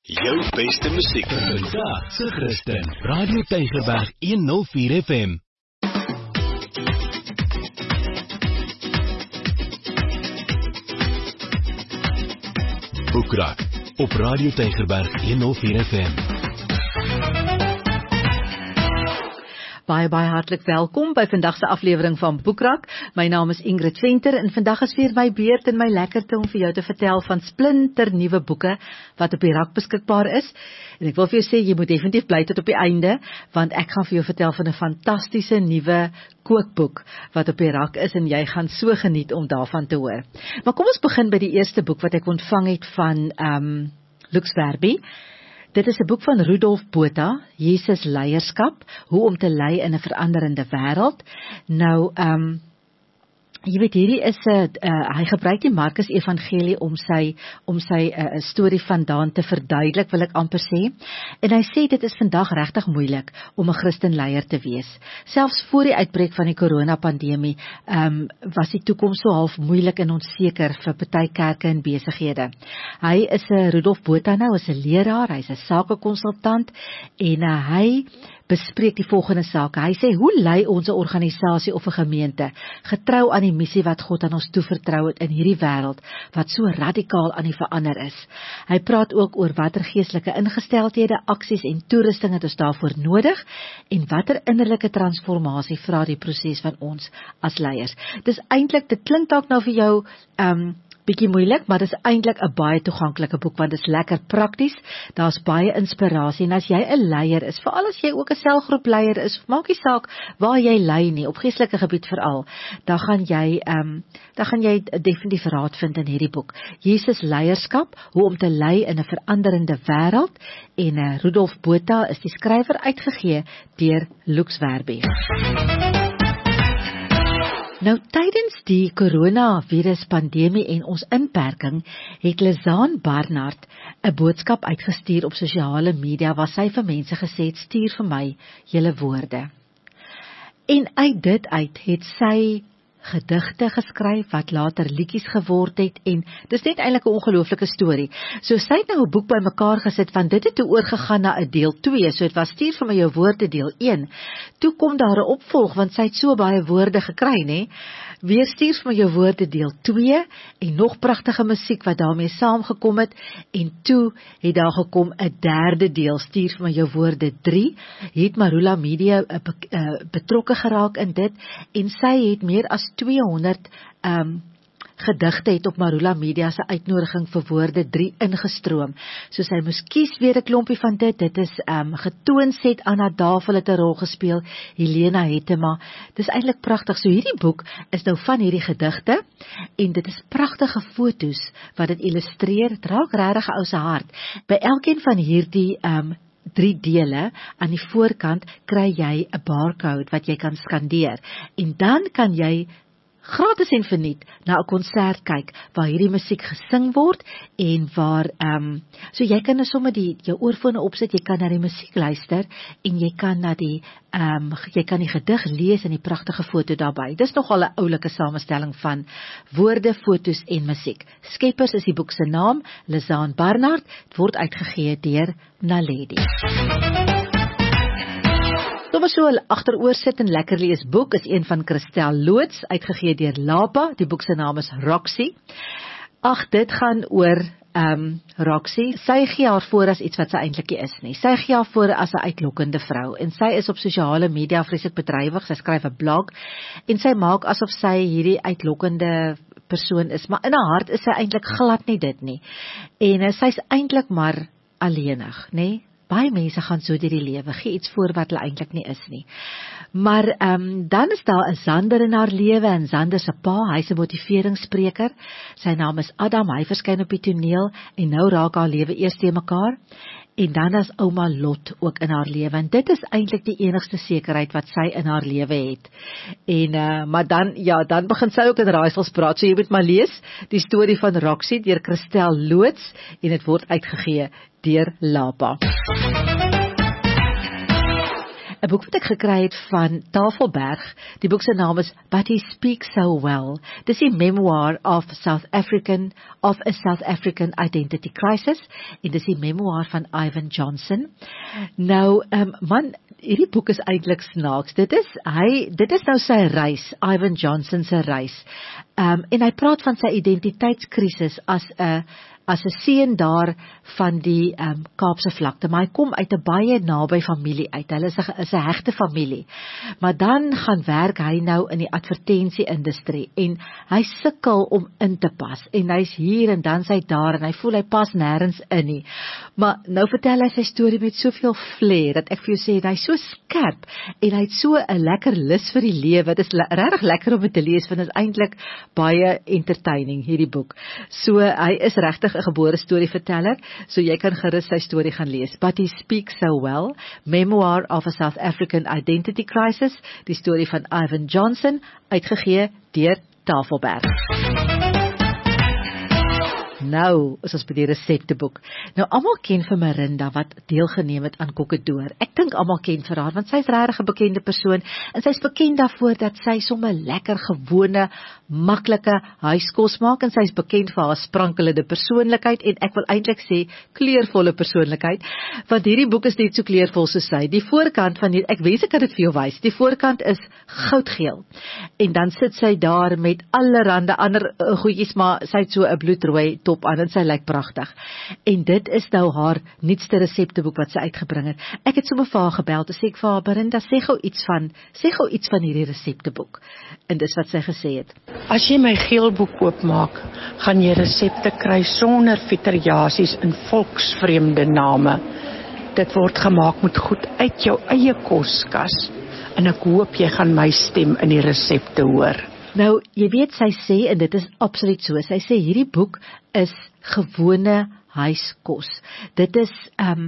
Jou beste musiek vandag se Christen. Radio Tygerberg 104 FM. Boekrak op Radio Tygerberg 104 FM. Baie hartlik welkom by vandag se aflewering van Boekrak. My naam is Ingrid Venter en vandag is weer my beurt en my lekkerte om vir jou te vertel van splinter nuwe boeke wat op die rak beskikbaar is. En ek wil vir jou sê, jy moet definitief bly tot op die einde, want ek gaan vir jou vertel van 'n fantastiese nuwe kookboek wat op die rak is en jy gaan so geniet om daarvan te hoor. Maar kom ons begin by die eerste boek wat ek ontvang het van Lux Verbi. Dit is 'n boek van Rudolf Botha, Jesus Leierskap, hoe om te lei in 'n veranderende wêreld. Nou, jy weet, hierdie is hy gebruik die Markus Evangelie om sy storie vandaan te verduidelik, wil ek amper sê. En hy sê dit is vandag regtig moeilik om 'n Christenleier te wees. Selfs voor die uitbreek van die koronapandemie was die toekoms so half moeilik en onseker vir party kerke en besighede. Hy is 'n Rudolf Botha nou, is 'n leraar, hy's 'n sakekonsultant en hy bespreek die volgende sake. Hy sê, hoe lei ons 'n organisasie of 'n gemeente getrou aan die missie wat God aan ons toevertrou het in hierdie wêreld wat so radikaal aan die verander is. Hy praat ook oor watter geestelike ingesteldhede, aksies en toerusting het ons daarvoor nodig en watter innerlike transformasie vra die proses van ons as leiers. Dis eintlik, dit klink dalk nou vir jou bietjie moeilik, maar dit is eintlik 'n baie toeganklike boek, want dit is lekker prakties, daar's baie inspirasie, en as jy 'n leier is, veral as jy ook 'n selgroepleier is, maak nie saak waar jy lei nie, op geestelike gebied veral, dan gaan jy definitief raad vind in hierdie boek. Jesus Leierskap, hoe om te lei in 'n veranderende wêreld, en Rudolf Botha is die skrywer, uitgegee deur Lux Verbi. Nou, tydens die coronavirus-pandemie en ons inperking, het Lizaan Barnard 'n boodskap uitgestuur op sosiale media, waar sy vir mense gesê het, stuur vir my julle woorde. En uit dit het sy gedigte geskryf, wat later liedjies geword het, en dis net eintlik 'n ongelooflike storie. So sy het nou 'n boek bymekaar gesit, van dit het toe oorgegaan na 'n deel 2, so het was stuur vir my jou woorde deel 1, toe kom daar 'n opvolg, want sy het so baie woorde gekry, né? Weer stuur vir my jou woorde deel 2, en nog pragtige musiek wat daarmee saamgekom het, en toe het daar gekom 'n derde deel, stuur vir my jou woorde 3, het Marula Media betrokke geraak in dit, en sy het meer as 200 gedigte het op Marula Media se uitnodiging vir woorde 3 ingestroom. So sy moes kies weer 'n klompie van dit. Dit is getoonset, Anna Davel het 'n rol gespeel, Helena Hetema. Dis eintlik pragtig. So hierdie boek is nou van hierdie gedigte, en dit is pragtige foto's wat dit illustreer. Dit raak regtig 'n ou se hart. By elkeen van hierdie 3 dele aan die voorkant kry jy 'n barcode wat jy kan skandeer, en dan kan jy gratis en verniet na 'n konsert kyk waar hierdie musiek gesing word, en waar so jy kan sommer jou oorfone opsit, jy kan na die musiek luister, en jy kan die gedig lees en die pragtige foto daarbey. Dis nogal 'n oulike samestelling van woorde, fotos en musiek. Skeppers is die boek se naam, Lizaan Barnard. Dit word uitgegee deur Naledi. So agteroor sit en lekker lees boek is een van Christel Loots, uitgegee deur Lapa. Die boek se naam is Roxy. Dit gaan oor Roxy. Sy gee haar voor as iets wat sy eintlik nie is nie. Sy gee haar voor as 'n uitlokkende vrou, en sy is op sosiale media vreeslik bedrywig. Sy skryf 'n blog, en sy maak asof sy hierdie uitlokkende persoon is, maar in haar hart is sy eintlik glad nie dit nie. En sy's eintlik maar alleenig, né? Baie mense gaan so deur die lewe, gee iets voor wat hulle eintlik nie is nie. Maar dan is daar 'n Zander in haar lewe, en Zander se pa, hy's 'n motiveringsspreker. Sy naam is Adam, hy verskyn op die toneel, en nou raak haar lewe eers te mekaar. En dan is ouma Lot ook in haar lewe, en dit is eintlik die enigste sekerheid wat sy in haar lewe het. En maar dan begin sy ook in raaisels praat, so jy moet maar lees die storie van Roxy deur Christel Loots, en dit word uitgegee deur Lapa. 'n boek wat ek gekry het van Tafelberg. Die boek se naam is But He Speaks So Well. Dis die memoir of a South African Identity Crisis, en dis die memoir van Ivan Johnson. Nou, man, hierdie boek is eintlik snaaks. Dit is nou sy reis, Ivan Johnson se reis. En hy praat van sy identiteitskrisis as 'n seun daar van die Kaapse vlakte, maar hy kom uit 'n baie naby familie uit. Hulle is 'n hegte familie. Maar dan gaan werk hy nou in die advertensie-industrie en hy sukkel om in te pas. En hy's hier en dan sy daar en hy voel hy pas nêrens in nie. Maar nou vertel hy sy storie met soveel flair dat ek vir jou sê hy's so skerp en hy het so 'n lekker lus vir die lewe. Dit is regtig lekker om dit te lees, want dit is eintlik baie entertaining hierdie boek. So hy is regtig 'n gebore storieverteller, so jy kan gerus sy storie gaan lees. But He Speaks So Well, Memoir of a South African Identity Crisis, die storie van Ivan Johnson, uitgegee deur Tafelberg. Nou is ons by die resepteboek. Nou, almal ken vir Marinda wat deelgeneem het aan Kokkedoor. Ek dink almal ken vir haar, want sy is regtig 'n bekende persoon en sy is bekend daarvoor dat sy sommer lekker gewone, maklike huiskos maak en sy is bekend vir haar sprankelende persoonlikheid en ek wil eintlik sê kleurvolle persoonlikheid, want hierdie boek is net so kleurvol soos sy. Die voorkant van ek wens ek kan dit vir jou wys. Die voorkant is goudgeel en dan sit sy daar met allerlei ander goedjies, maar sy het so 'n bloedrooi top aan en sy lyk pragtig. En dit is nou haar nuutste resepteboek wat sy uitgebring het. Ek het sommer vir haar gebel en sê ek vir haar, Marinda, sê gou iets van hierdie resepteboek. En dis wat sy gesê het. As jy my geelboek oopmaak, gaan jy resepte kry sonder variasies in volksvreemde name. Dit word gemaak met goed uit jou eie koskas. En ek hoop jy gaan my stem in die resepte hoor. Nou, jy weet, sy sê, en dit is absoluut so, sy sê hierdie boek is gewone huiskos. Dit is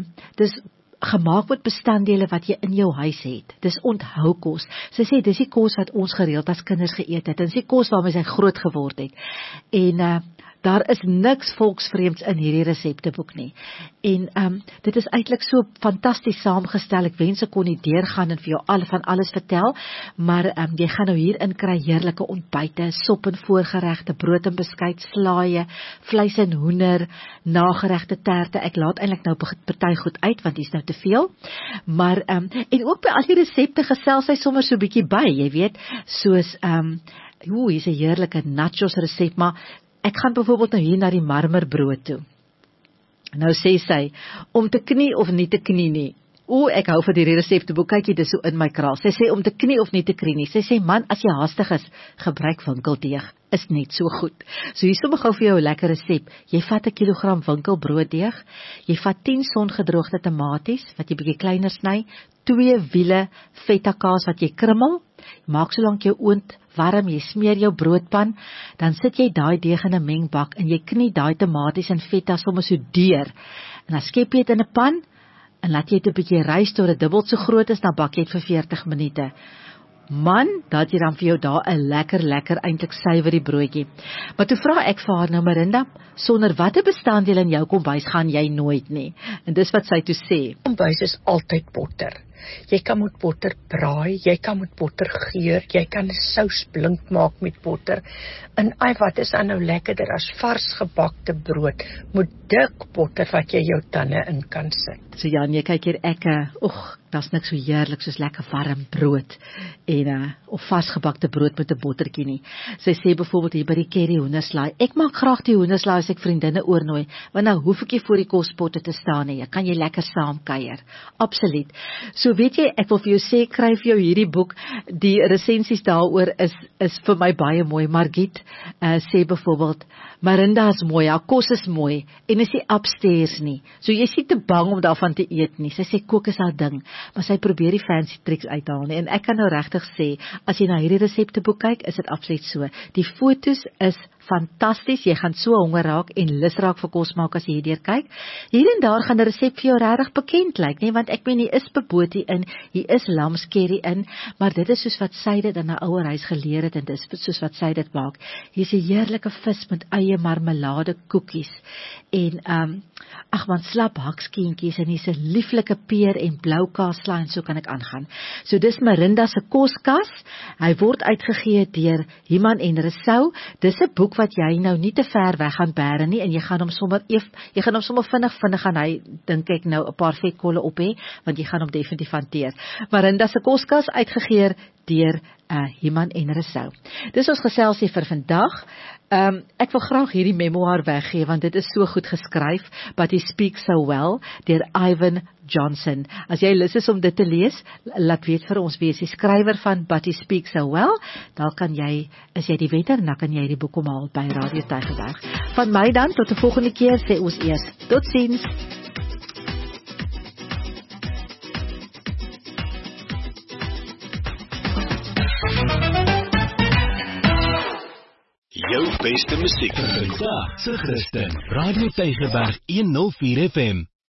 gemaak met bestanddele wat jy in jou huis het. Dis onthoukos. Sy sê dis die kos wat ons gereeld as kinders geëet het. En dis die kos waarmee sy groot geword het. En daar is niks volksvreemds in hierdie resepteboek nie. En dit is eintlik so fantasties saamgestel. Ek wens ek kon nie deurgaan en vir jou van alles vertel, maar jy gaan nou hierin kry heerlike ontbyte, sop en voorgeregte, brood en beskuit, slaaie, vleis en hoender, nageregte terte. Ek laat eintlik nou party goed uit want dis nou te veel. Maar en ook by al die resepte gesels sy sommer so bietjie by, jy weet, soos hier's 'n heerlike nachos resep, maar ek gaan byvoorbeeld nou hier na die marmerbrood toe. Nou sê sy, om te knie of nie te knie nie. Ek hou van hierdie resepteboek, kyk jy, dis so in my kraal. Sy sê om te knie of nie te knie nie. Sy sê, man, as jy haastig is, gebruik winkeldeeg, is net so goed. So hier sommer gou vir jou 'n lekker resep. Jy vat 1 kilogram winkelbrooddeeg, jy vat 10 songedroogde tomaties, wat jy bietjie kleiner sny, 2 wiele feta kaas wat jy krummel, maak solank jou oond warm, jy smeer jou broodpan, dan sit jy daai deeg in 'n mengbak en jy knie daai tomaties en feta sommer so deur. En dan skep jy dit in 'n pan en laat jy dit 'n bietjie rys tot dit dubbel so groot is, dan bak jy dit vir 40 minute. Man, dat jy dan vir jou daar 'n lekker eintlik suiwer broodjie. Maar toe vra ek vir haar nou, Marinda, sonder watter bestanddele in jou kombuis gaan jy nooit nie. En dis wat sy toe sê. Kombuis is altyd botter. Jy kan met botter braai, jy kan met botter geur, jy kan 'n sous blink maak met botter. En wat is dan nou lekkerder as vars gebakte brood met dik botter wat jy jou tande in kan sit. So Jan, jy kyk hier daar's niks so heerlik soos lekker warm brood en of varsgebakte brood met 'n bottertjie nie. Sy sê byvoorbeeld hier by die curry hoenderslaai. Ek maak graag die hoenderslaai as ek vriendinne oornooi, want nou hoef ek nie voor die kospotte te staan nie. Kan jy lekker saam kuier. Absoluut. So weet jy, ek wil vir jou sê, kry vir jou hierdie boek. Die resensies daaroor is vir my baie mooi. Margriet sê byvoorbeeld, Marinda is mooi, haar kos is mooi en is nie upstairs nie. So jy is nie te bang om daarvan te eet nie. Sy sê kook is haar ding, maar sy probeer die fancy tricks uithaal nie. En ek kan nou regtig sê, as jy na hierdie resepteboek kyk, is dit absoluut so. Die fotos is fantasties, jy gaan so honger raak en lus raak vir kos maak as jy hierdeur kyk. Hier en daar gaan 'n resep vir jou regtig bekend lyk, nie, want ek meen hier is bobotie in, hier is lamskerry in, maar dit is soos wat sy dit in haar ouer huis geleer het en dis soos wat sy dit maak. Hier's 'n heerlike vis met eie eie marmelade koekies en ag man, slap hakskientjies en hier's 'n lieflike peer en blou kaasslaai en so kan ek aangaan. So dis Marinda se koskas. Hy word uitgegee deur Iman en Rousseau. Dis 'n boek wat jy nou nie te ver weg gaan bære nie en jy gaan hom sommer vinnig gaan hy dink ek nou 'n paar vetkolle op hê want jy gaan hom definitief hanteer. Marinda se koskas uitgegee deur Iman en Rousseau. Dis ons geselsie vir vandag. Ek wil graag hierdie memoir weggee want dit is so goed geskryf, But He Speaks So Well deur Ivan Johnson. As jy lus is om dit te lees, laat weet vir ons wie is die skrywer van But He Speaks So Well. Dan kan jy, as jy die wenner, dan kan jy die boek omhaal by Radio Tygerberg. Van my dan tot 'n volgende keer sê ons eers totsiens. Jou beste musiek vir vandag se Christen. Radio Tygerberg 104 FM.